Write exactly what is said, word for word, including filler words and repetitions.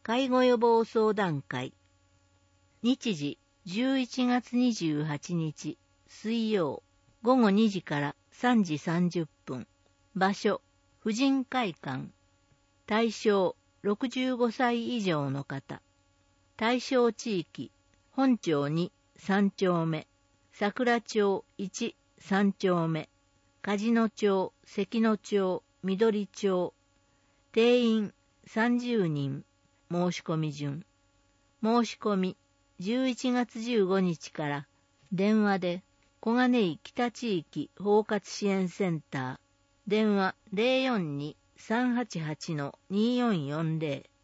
介護予防相談会。日時じゅういちがつにじゅうはちにち水曜ごごにじからさんじさんじゅっぷん。場所婦人会館。対象ろくじゅうごさい以上の方。対象地域本町にさんちょうめ、桜町いち、さんちょうめ、梶野町、関野町、緑町。定員さんじゅうにん。申し込み順。申し込みじゅういちがつじゅうごにちから電話で小金井北地域包括支援センター電話 ゼロよんに さんはちはち にーよんよんゼロ